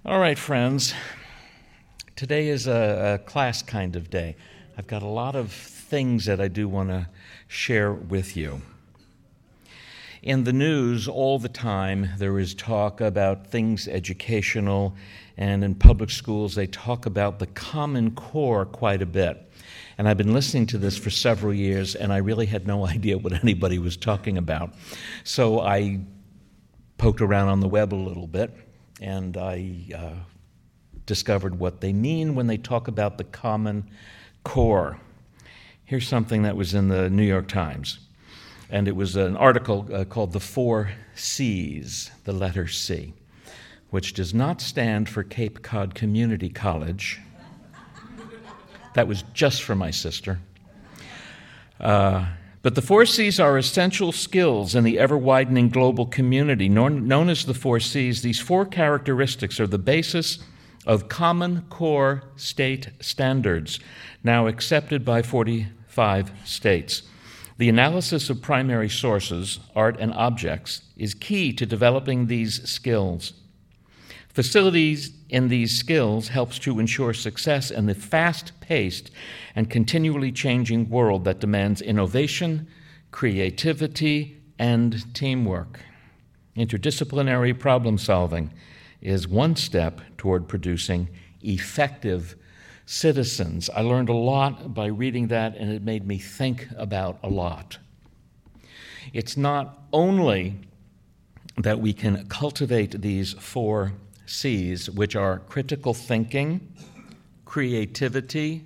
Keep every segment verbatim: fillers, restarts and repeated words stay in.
All right, friends, today is a, a class kind of day. I've got a lot of things that I do want to share with you. In the news all the time, there is talk about things educational, and in public schools they talk about the Common Core quite a bit. And I've been listening to this for several years, and I really had no idea what anybody was talking about. So I poked around on the web a little bit, and I uh, discovered what they mean when they talk about the Common Core. Here's something that was in the New York Times, and it was an article uh, called The Four C's, the letter C, which does not stand for Cape Cod Community College. That was just for my sister. Uh, But the four C's are essential skills in the ever-widening global community. Known as the four C's, these four characteristics are the basis of Common Core state standards, now accepted by forty-five states. The analysis of primary sources, art and objects, is key to developing these skills. Facilities in these skills helps to ensure success in the fast-paced and continually changing world that demands innovation, creativity, and teamwork. Interdisciplinary problem solving is one step toward producing effective citizens. I learned a lot by reading that, and it made me think about a lot. It's not only that we can cultivate these four C's, which are critical thinking, creativity,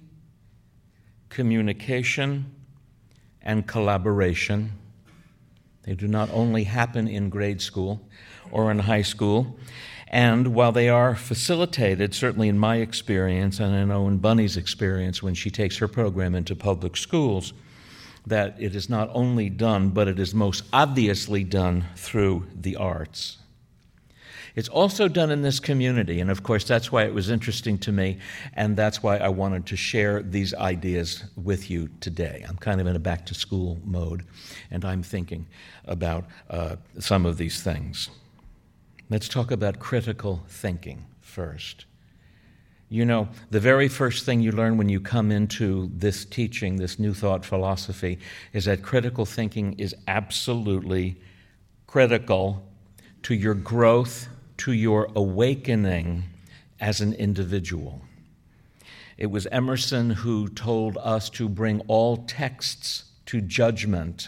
communication, and collaboration. They do not only happen in grade school or in high school, and while they are facilitated, certainly in my experience, and I know in Bunny's experience when she takes her program into public schools, that it is not only done, but it is most obviously done through the arts. It's also done in this community, and of course that's why it was interesting to me, and that's why I wanted to share these ideas with you today. I'm kind of in a back-to-school mode, and I'm thinking about uh, some of these things. Let's talk about critical thinking first. You know, the very first thing you learn when you come into this teaching, this New Thought philosophy, is that critical thinking is absolutely critical to your growth, to your awakening as an individual. It was Emerson who told us to bring all texts to judgment.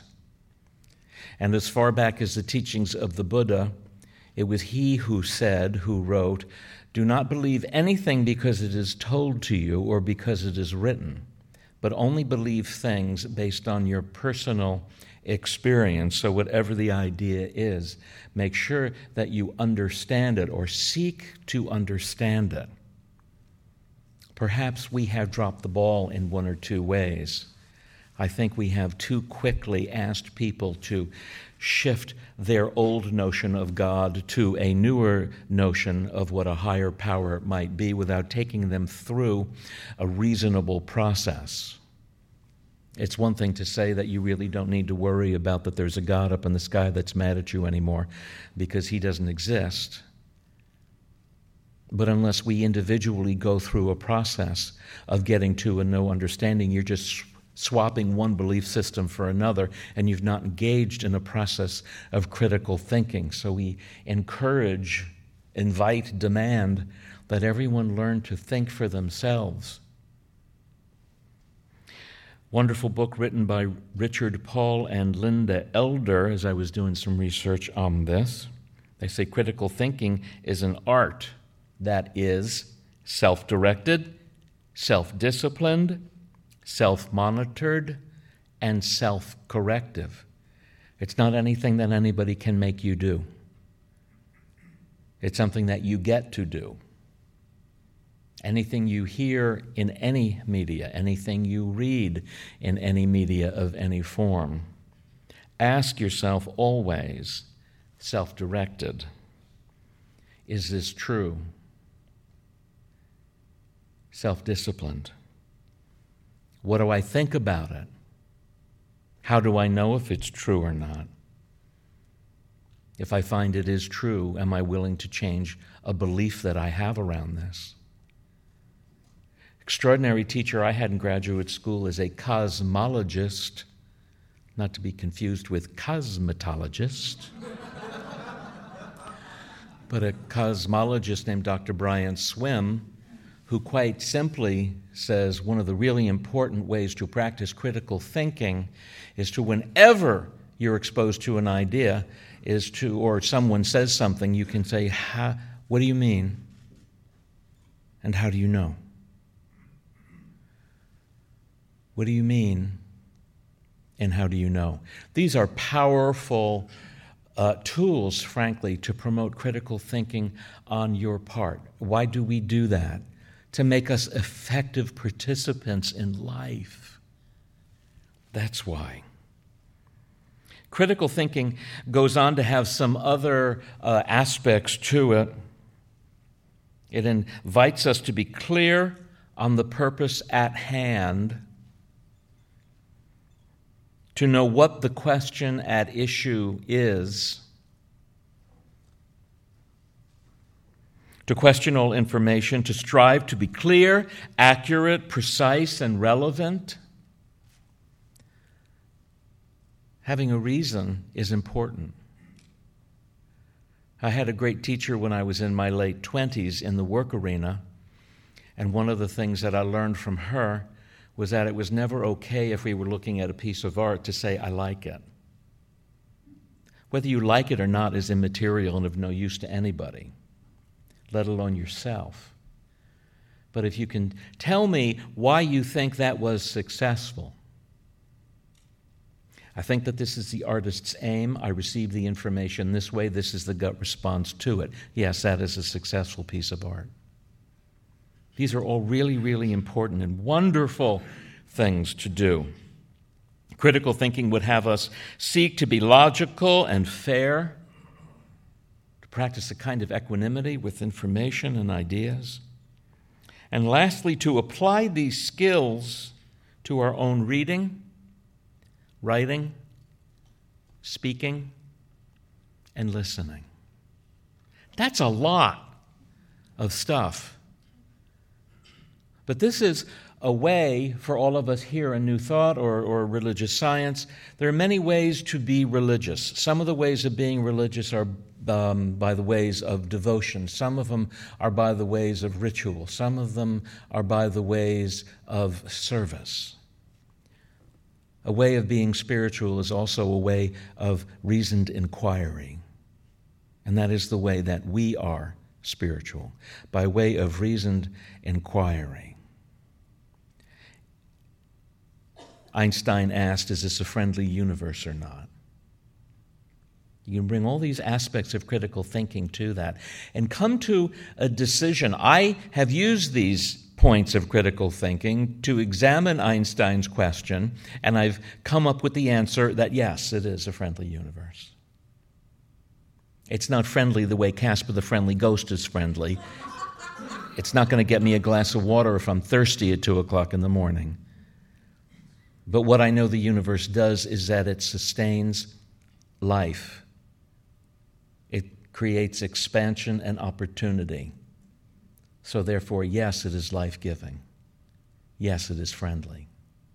And as far back as the teachings of the Buddha, it was he who said, who wrote, "Do not believe anything because it is told to you or because it is written, but only believe things based on your personal experience." So whatever the idea is, make sure that you understand it or seek to understand it. Perhaps we have dropped the ball in one or two ways. I think we have too quickly asked people to shift their old notion of God to a newer notion of what a higher power might be without taking them through a reasonable process. It's one thing to say that you really don't need to worry about that there's a God up in the sky that's mad at you anymore because he doesn't exist. But unless we individually go through a process of getting to a no understanding, you're just swapping one belief system for another, and you've not engaged in a process of critical thinking. So we encourage, invite, demand that everyone learn to think for themselves. Wonderful book written by Richard Paul and Linda Elder, as I was doing some research on this. They say critical thinking is an art that is self-directed, self-disciplined, self-monitored, and self-corrective. It's not anything that anybody can make you do. It's something that you get to do. Anything you hear in any media, anything you read in any media of any form, ask yourself always, self-directed, is this true? Self-disciplined. What do I think about it? How do I know if it's true or not? If I find it is true, am I willing to change a belief that I have around this? Extraordinary teacher I had in graduate school is a cosmologist, not to be confused with cosmetologist, but a cosmologist named Doctor Brian Swim, who quite simply says one of the really important ways to practice critical thinking is to, whenever you're exposed to an idea, is to, or someone says something, you can say, how, what do you mean? And how do you know? What do you mean? And how do you know? These are powerful uh, tools, frankly, to promote critical thinking on your part. Why do we do that? To make us effective participants in life. That's why. Critical thinking goes on to have some other uh, aspects to it. It invites us to be clear on the purpose at hand, to know what the question at issue is, to question all information, to strive to be clear, accurate, precise, and relevant. Having a reason is important. I had a great teacher when I was in my late twenties in the work arena, and one of the things that I learned from her was that it was never okay if we were looking at a piece of art to say, I like it. Whether you like it or not is immaterial and of no use to anybody, let alone yourself. But if you can tell me why you think that was successful, I think that this is the artist's aim. I receive the information this way. This is the gut response to it. Yes, that is a successful piece of art. These are all really, really important and wonderful things to do. Critical thinking would have us seek to be logical and fair, to practice a kind of equanimity with information and ideas, and lastly, to apply these skills to our own reading, writing, speaking, and listening. That's a lot of stuff. But this is a way for all of us here in New Thought or, or religious science. There are many ways to be religious. Some of the ways of being religious are um, by the ways of devotion. Some of them are by the ways of ritual. Some of them are by the ways of service. A way of being spiritual is also a way of reasoned inquiry. And that is the way that we are spiritual, by way of reasoned inquiry. Einstein asked, is this a friendly universe or not? You can bring all these aspects of critical thinking to that and come to a decision. I have used these points of critical thinking to examine Einstein's question, and I've come up with the answer that yes, it is a friendly universe. It's not friendly the way Casper the Friendly Ghost is friendly. It's not going to get me a glass of water if I'm thirsty at two o'clock in the morning. But what I know the universe does is that it sustains life. It creates expansion and opportunity. So therefore, yes, it is life-giving. Yes, it is friendly.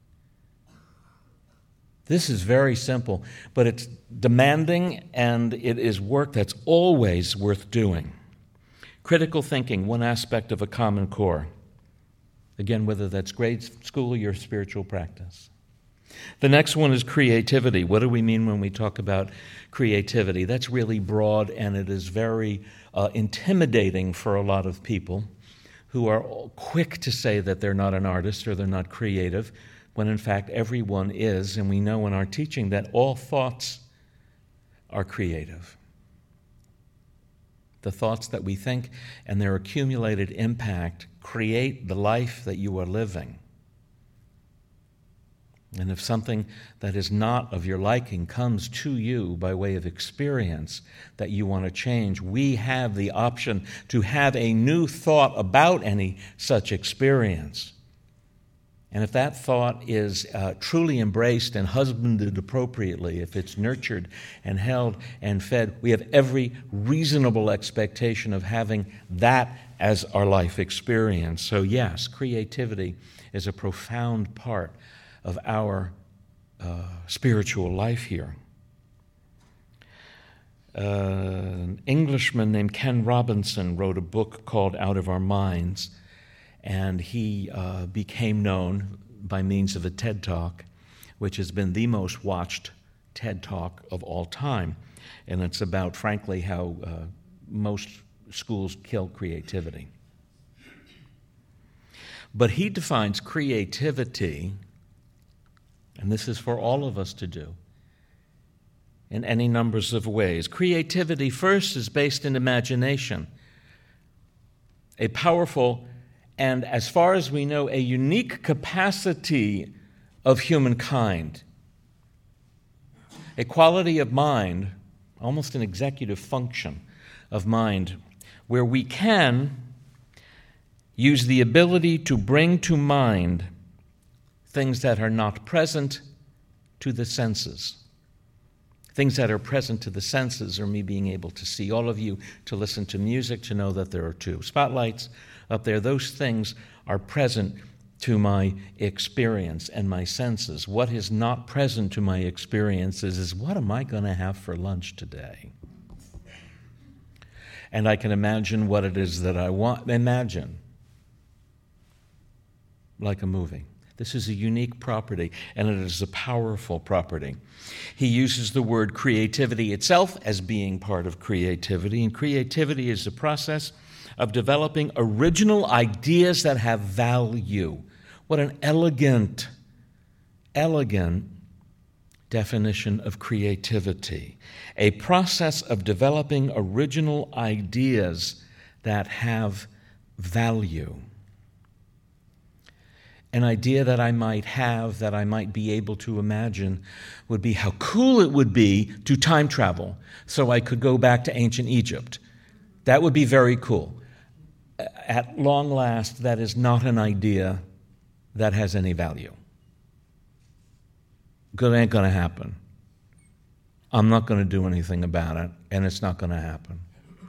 This is very simple, but it's demanding, and it is work that's always worth doing. Critical thinking, one aspect of a common core. Again, whether that's grade school or your spiritual practice. The next one is creativity. What do we mean when we talk about creativity? That's really broad, and it is very uh, intimidating for a lot of people who are quick to say that they're not an artist or they're not creative, when in fact everyone is, and we know in our teaching that all thoughts are creative. The thoughts that we think and their accumulated impact create the life that you are living. And if something that is not of your liking comes to you by way of experience that you want to change, we have the option to have a new thought about any such experience. And if that thought is uh, truly embraced and husbanded appropriately, if it's nurtured and held and fed, we have every reasonable expectation of having that as our life experience. So yes, creativity is a profound part of our uh, spiritual life here. Uh, an Englishman named Ken Robinson wrote a book called Out of Our Minds, and he uh, became known by means of a TED Talk, which has been the most watched TED Talk of all time. And it's about, frankly, how uh, most schools kill creativity. But he defines creativity, and this is for all of us to do, in any numbers of ways. Creativity, first, is based in imagination, a powerful and, as far as we know, a unique capacity of humankind, a quality of mind, almost an executive function of mind, where we can use the ability to bring to mind things that are not present to the senses. Things that are present to the senses are me being able to see all of you, to listen to music, to know that there are two spotlights up there. Those things are present to my experience and my senses. What is not present to my experiences is, what am I going to have for lunch today? And I can imagine what it is that I want. Imagine, like a movie. This is a unique property, and it is a powerful property. He uses the word creativity itself as being part of creativity, and creativity is the process of developing original ideas that have value. What an elegant, elegant definition of creativity. A process of developing original ideas that have value. An idea that I might have, that I might be able to imagine, would be how cool it would be to time travel so I could go back to ancient Egypt. That would be very cool. At long last, that is not an idea that has any value. It ain't going to happen. I'm not going to do anything about it, and it's not going to happen.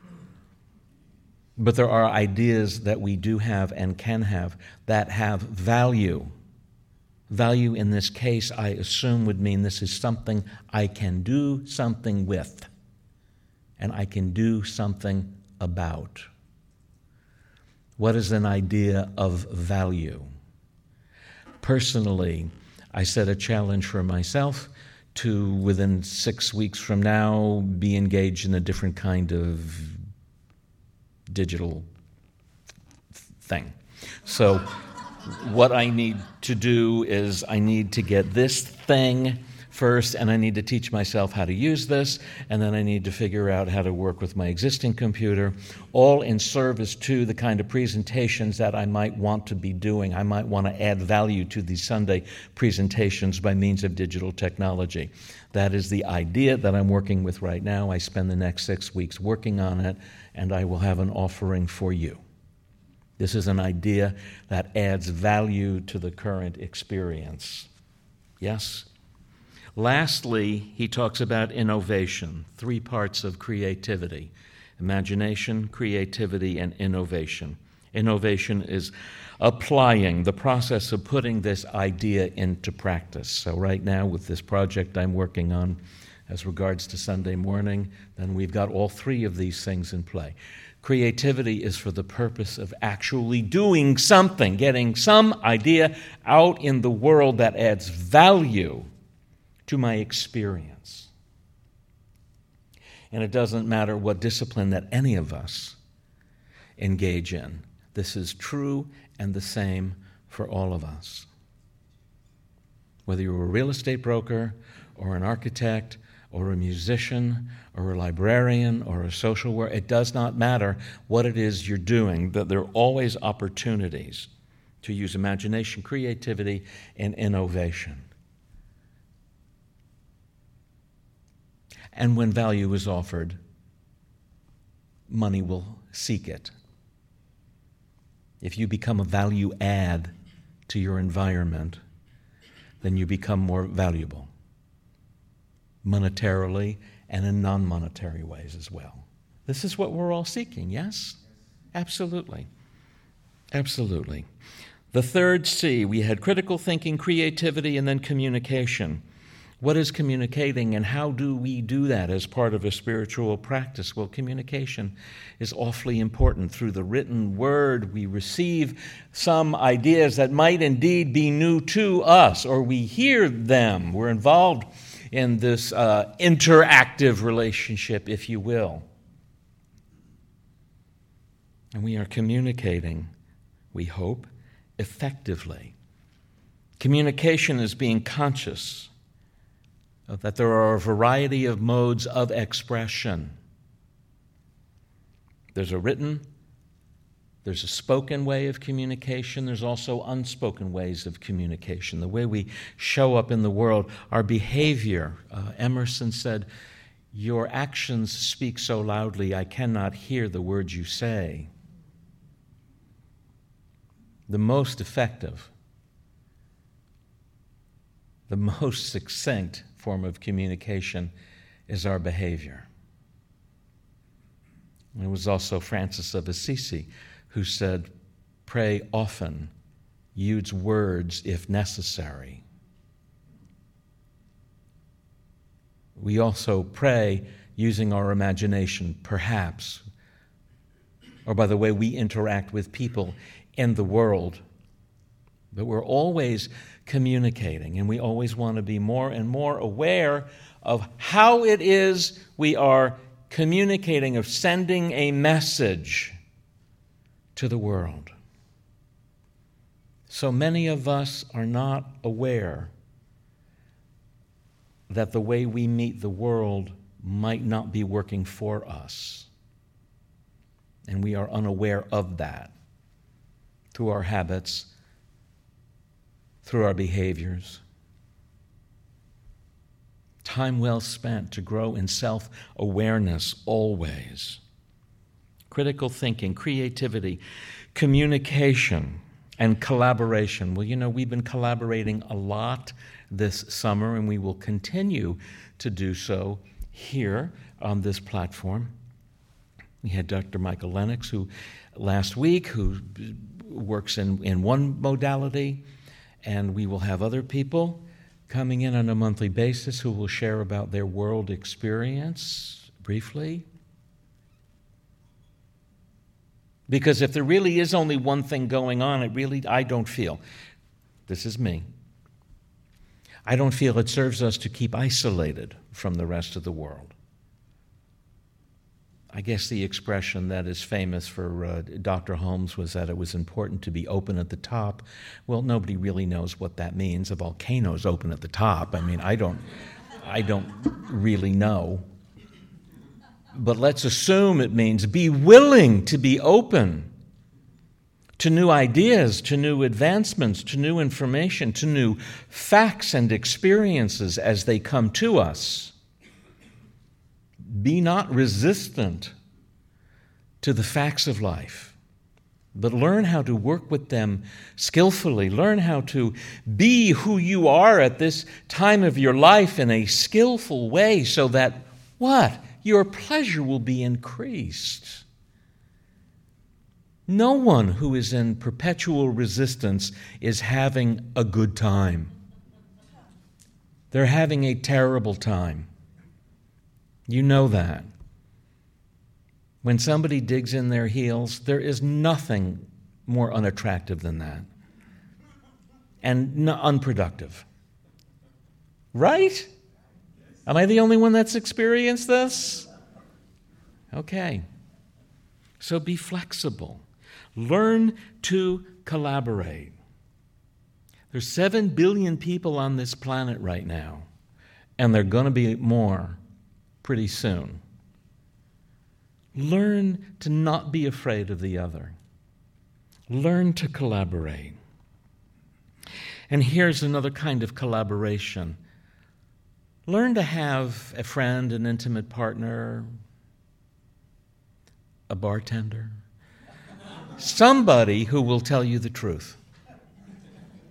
But there are ideas that we do have and can have that have value. Value in this case, I assume, would mean this is something I can do something with, and I can do something about. What is an idea of value? Personally, I set a challenge for myself to, within six weeks from now, be engaged in a different kind of digital thing. So what I need to do is I need to get this thing first, and I need to teach myself how to use this, and then I need to figure out how to work with my existing computer, all in service to the kind of presentations that I might want to be doing. I might want to add value to these Sunday presentations by means of digital technology. That is the idea that I'm working with right now. I spend the next six weeks working on it, and I will have an offering for you. This is an idea that adds value to the current experience. Yes? Lastly, he talks about innovation, three parts of creativity: imagination, creativity, and innovation. Innovation is applying, the process of putting this idea into practice. So right now, with this project I'm working on as regards to Sunday morning, then we've got all three of these things in play. Creativity is for the purpose of actually doing something, getting some idea out in the world that adds value to my experience. And it doesn't matter what discipline that any of us engage in. This is true and the same for all of us. Whether you're a real estate broker or an architect or a musician or a librarian or a social worker, it does not matter what it is you're doing, that there are always opportunities to use imagination, creativity, and innovation. And when value is offered, money will seek it. If you become a value add to your environment, then you become more valuable, monetarily and in non-monetary ways as well. This is what we're all seeking, yes? Absolutely. Absolutely. The third C, we had critical thinking, creativity, and then communication. What is communicating, and how do we do that as part of a spiritual practice? Well, communication is awfully important. Through the written word, we receive some ideas that might indeed be new to us, or we hear them. We're involved in this uh, interactive relationship, if you will. And we are communicating, we hope, effectively. Communication is being conscious that there are a variety of modes of expression. There's a written, there's a spoken way of communication, there's also unspoken ways of communication, the way we show up in the world, our behavior. Uh, Emerson said, "Your actions speak so loudly, I cannot hear the words you say." The most effective, the most succinct form of communication is our behavior. And it was also Francis of Assisi who said, "Pray often, use words if necessary." We also pray using our imagination, perhaps, or by the way we interact with people in the world. But we're always communicating, and we always want to be more and more aware of how it is we are communicating, of sending a message to the world. So many of us are not aware that the way we meet the world might not be working for us. And we are unaware of that through our habits, through our behaviors. Time well spent to grow in self-awareness always. Critical thinking, creativity, communication, and collaboration. Well, you know, we've been collaborating a lot this summer, and we will continue to do so here on this platform. We had Doctor Michael Lennox, who last week, who works in, in one modality, and we will have other people coming in on a monthly basis who will share about their world experience briefly. Because if there really is only one thing going on, it really, I don't feel, this is me, I don't feel it serves us to keep isolated from the rest of the world. I guess the expression that is famous for uh, Doctor Holmes was that it was important to be open at the top. Well, nobody really knows what that means. A volcano's open at the top. I mean, I don't, I don't really know. But let's assume it means be willing to be open to new ideas, to new advancements, to new information, to new facts and experiences as they come to us. Be not resistant to the facts of life, but learn how to work with them skillfully. Learn how to be who you are at this time of your life in a skillful way so that, what? Your pleasure will be increased. No one who is in perpetual resistance is having a good time. They're having a terrible time. You know that. When somebody digs in their heels, there is nothing more unattractive than that. And n- unproductive. Right? Am I the only one that's experienced this? Okay. So be flexible. Learn to collaborate. There's seven billion people on this planet right now, and there are going to be more pretty soon. Learn to not be afraid of the other. Learn to collaborate. And here's another kind of collaboration. Learn to have a friend, an intimate partner, a bartender, somebody who will tell you the truth.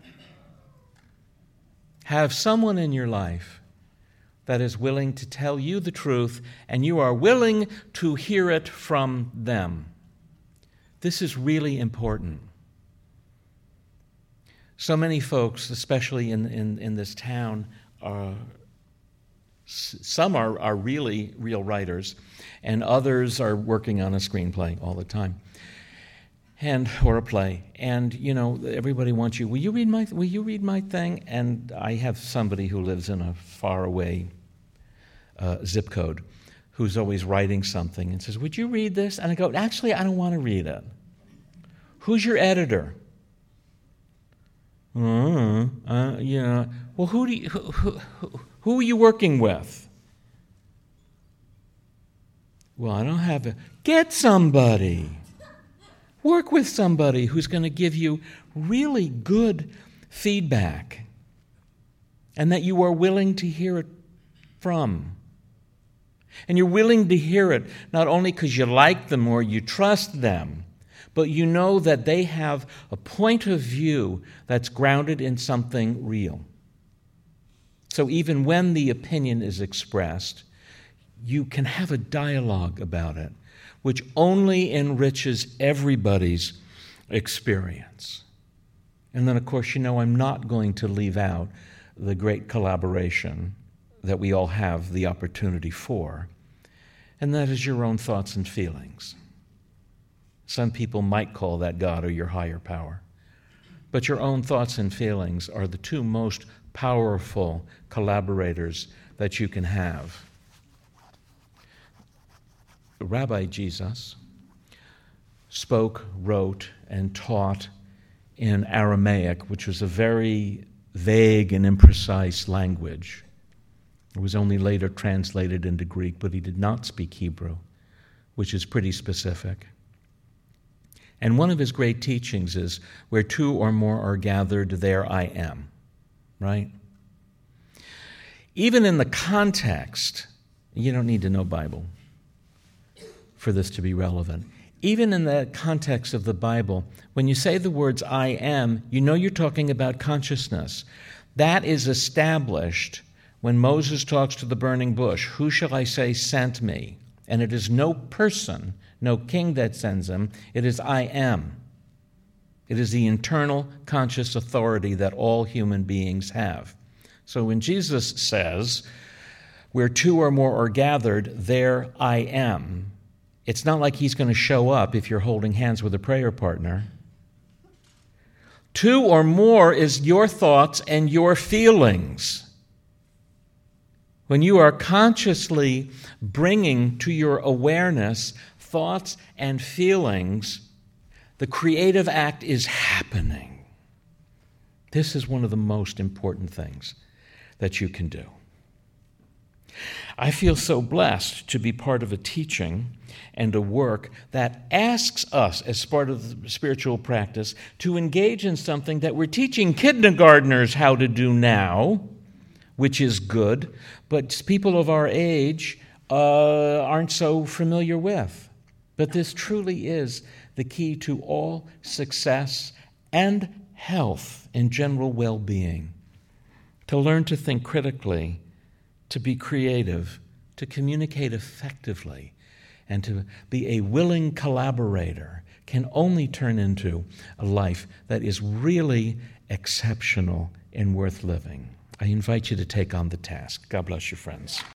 have someone in your life that is willing to tell you the truth, and you are willing to hear it from them. This is really important. So many folks, especially in, in, in this town, are, some are, are really real writers, and others are working on a screenplay all the time, and or a play. And you know, everybody wants you. Will you read my? Will you read my thing? And I have somebody who lives in a faraway uh, zip code, who's always writing something and says, "Would you read this?" And I go, "Actually, I don't want to read it." Who's your editor? Uh, uh, yeah. Well, who do you, who, who, who, who are you working with? Well, I don't have a... Get somebody. Work with somebody who's going to give you really good feedback and that you are willing to hear it from. And you're willing to hear it not only because you like them or you trust them, but you know that they have a point of view that's grounded in something real. So even when the opinion is expressed, you can have a dialogue about it, which only enriches everybody's experience. And then, of course, you know I'm not going to leave out the great collaboration that we all have the opportunity for, and that is your own thoughts and feelings. Some people might call that God or your higher power. But your own thoughts and feelings are the two most powerful collaborators that you can have. Rabbi Jesus spoke, wrote, and taught in Aramaic, which was a very vague and imprecise language. It was only later translated into Greek, but he did not speak Hebrew, which is pretty specific. And one of his great teachings is, where two or more are gathered, there I am, right? Even in the context, you don't need to know Bible for this to be relevant. Even in the context of the Bible, when you say the words I am, you know you're talking about consciousness. That is established when Moses talks to the burning bush. Who shall I say sent me? And it is no person, no king that sends him. It is I am. It is the internal conscious authority that all human beings have. So when Jesus says, where two or more are gathered, there I am, it's not like he's going to show up if you're holding hands with a prayer partner. Two or more is your thoughts and your feelings. When you are consciously bringing to your awareness thoughts and feelings, the creative act is happening. This is one of the most important things that you can do. I feel so blessed to be part of a teaching and a work that asks us, as part of the spiritual practice, to engage in something that we're teaching kindergartners how to do now, which is good, but people of our age uh, aren't so familiar with. But this truly is the key to all success and health and general well-being. To learn to think critically, to be creative, to communicate effectively, and to be a willing collaborator can only turn into a life that is really exceptional and worth living. I invite you to take on the task. God bless you, friends.